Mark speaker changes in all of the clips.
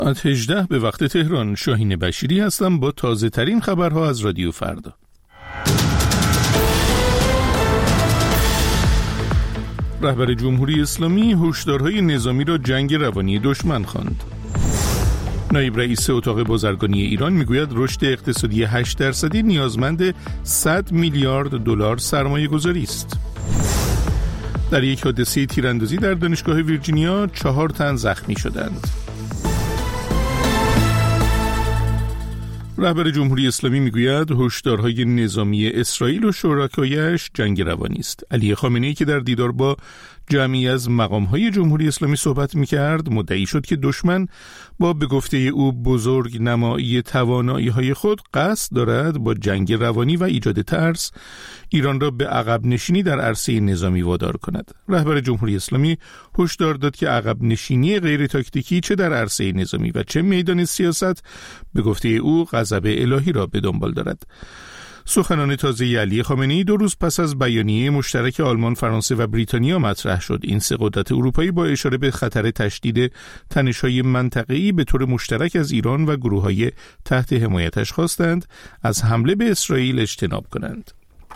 Speaker 1: ساعت 18 به وقت تهران. شاهین بشیری هستم با تازه ترین خبرها از رادیو فردا. رهبر جمهوری اسلامی هشدارهای نظامی را جنگ روانی دشمن خواند. نایب رئیس اتاق بازرگانی ایران میگوید رشد اقتصادی 8% نیازمند 100 میلیارد دلار سرمایه گذاری است. در یک حادثه تیراندازی در دانشگاه ویرجینیا 4 تن زخمی شدند. رهبر جمهوری اسلامی میگوید هشدارهای نظامی اسرائیل و شرکایش جنگ روانی است. علی خامنه‌ای که در دیدار با جمعی از مقامهای جمهوری اسلامی صحبت میکرد مدعی شد که دشمن با به گفته او بزرگ نمایی توانایی‌های خود قصد دارد با جنگ روانی و ایجاد ترس ایران را به عقب نشینی در عرصه نظامی وادار کند. رهبر جمهوری اسلامی هشدار داد که عقب نشینی غیر تاکتیکی چه در عرصه نظامی و چه میدان سیاست به گفته او غضب الهی را به دنبال دارد. سخنان تازه علی خامنه‌ای 2 روز پس از بیانیه مشترک آلمان، فرانسه و بریتانیا مطرح شد. این 3 قدرت اروپایی با اشاره به خطر تشدید تنش‌های منطقه‌ای به طور مشترک از ایران و گروه‌های تحت حمایتش خواستند از حمله به اسرائیل اجتناب کنند.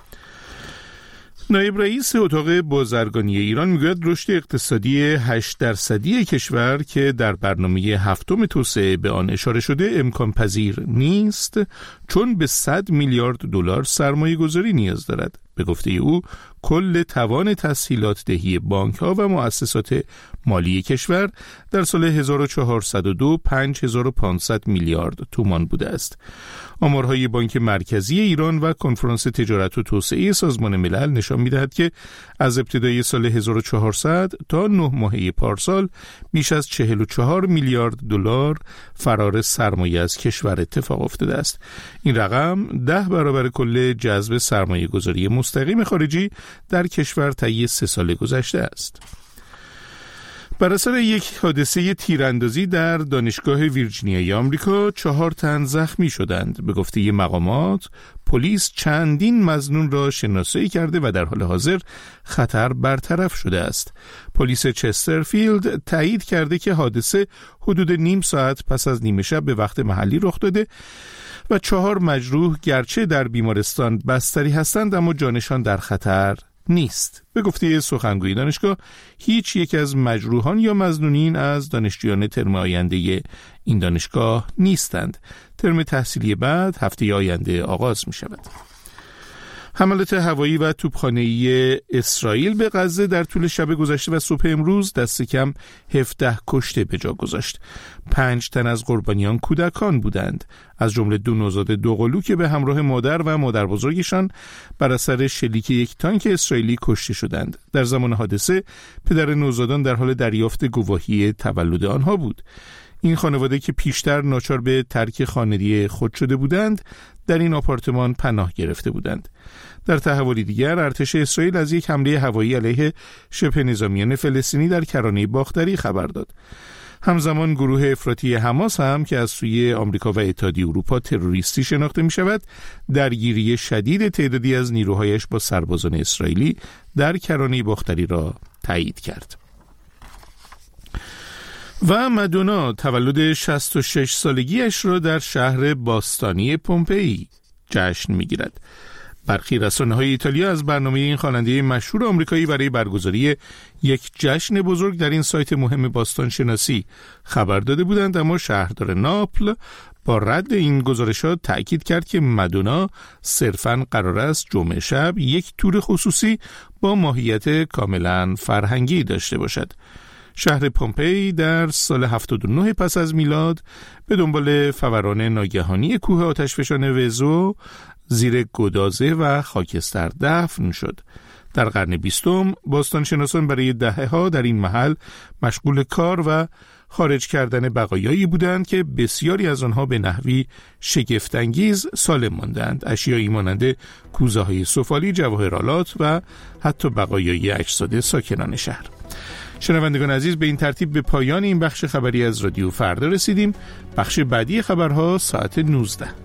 Speaker 1: نایب رئیس اتاق بازرگانی ایران میگوید رشد اقتصادی 8% کشور که در برنامه 7 توسعه به آن اشاره شده امکان پذیر نیست، چون به 100 میلیارد دلار سرمایه گذاری نیاز دارد. به گفته او کل توان تسهیلات دهی بانک‌ها و مؤسسات مالی کشور در سال 1402 5500 میلیارد تومان بوده است. آمارهای بانک مرکزی ایران و کنفرانس تجارت و توسعه سازمان ملل نشان می‌دهد که از ابتدای سال 1400 تا 9 ماهه پارسال بیش از 44 میلیارد دلار فرار سرمایه از کشور اتفاق افتاده است. این رقم 10 برابر کل جذب سرمایه گذاری مستقیم خارجی در کشور طی 3 سال گذشته است. بر اثر یک حادثه تیراندازی در دانشگاه ویرجینیای آمریکا 4 تن زخمی شدند. به گفته مقامات پلیس چندین مظنون را شناسایی کرده و در حال حاضر خطر برطرف شده است. پلیس چسترفیلد تایید کرده که حادثه حدود نیم ساعت پس از نیمه شب به وقت محلی رخ داده و 4 مجروح گرچه در بیمارستان بستری هستند اما جانشان در خطر نیست. به گفته سخنگوی دانشگاه هیچ یک از مجروحان یا مظنونین از دانشجویان ترم آینده این دانشگاه نیستند. ترم تحصیلی بعد هفته آینده آغاز می شود. حملات هوایی و توپخانه‌ای اسرائیل به غزه در طول شب گذشته و صبح امروز دست کم 17 کشته به جا گذاشت. 5 تن از قربانیان کودکان بودند، از جمله 2 نوزاد دوقلو که به همراه مادر و مادر بزرگشان بر اثر شلیک یک تانک اسرائیلی کشته شدند. در زمان حادثه پدر نوزادان در حال دریافت گواهی تولد آنها بود. این خانواده که پیشتر ناچار به ترک خانگی خود شده بودند در این آپارتمان پناه گرفته بودند. در تحولی دیگر ارتش اسرائیل از یک حمله هوایی علیه شبه نظامیان فلسطینی در کرانه باختری خبر داد. همزمان گروه افراطی حماس هم که از سوی آمریکا و اتحادیه اروپا تروریستی شناخته می شود درگیری شدید تعدادی از نیروهایش با سربازان اسرائیلی در کرانه باختری را تایید کرد. و مادونا تولد 66 سالگیش را در شهر باستانی پومپئی جشن می‌گیرد. برخی رسانه‌های ایتالیا از برنامه این خواننده مشهور آمریکایی برای برگزاری یک جشن بزرگ در این سایت مهم باستان شناسی خبر داده بودند، اما شهردار ناپل با رد این گزارشات تأکید کرد که مادونا صرفاً قرار است جمعه شب یک تور خصوصی با ماهیت کاملاً فرهنگی داشته باشد. شهر پومپئی در سال 79 پس از میلاد به دنبال فوران ناگهانی کوه آتشفشان وزو زیر گدازه و خاکستر دفن شد. در قرن 20 باستانشناسان برای دهه‌ها در این محل مشغول کار و خارج کردن بقایایی بودند که بسیاری از آنها به نحوی شگفت‌انگیز سالم ماندند. اشیایی مانند کوزه‌های سفالی، جواهرالات و حتی بقایای اجساد ساکنان شهر. شنوندگان عزیز، به این ترتیب به پایان این بخش خبری از رادیو فردا رسیدیم. بخش بعدی خبرها ساعت 19.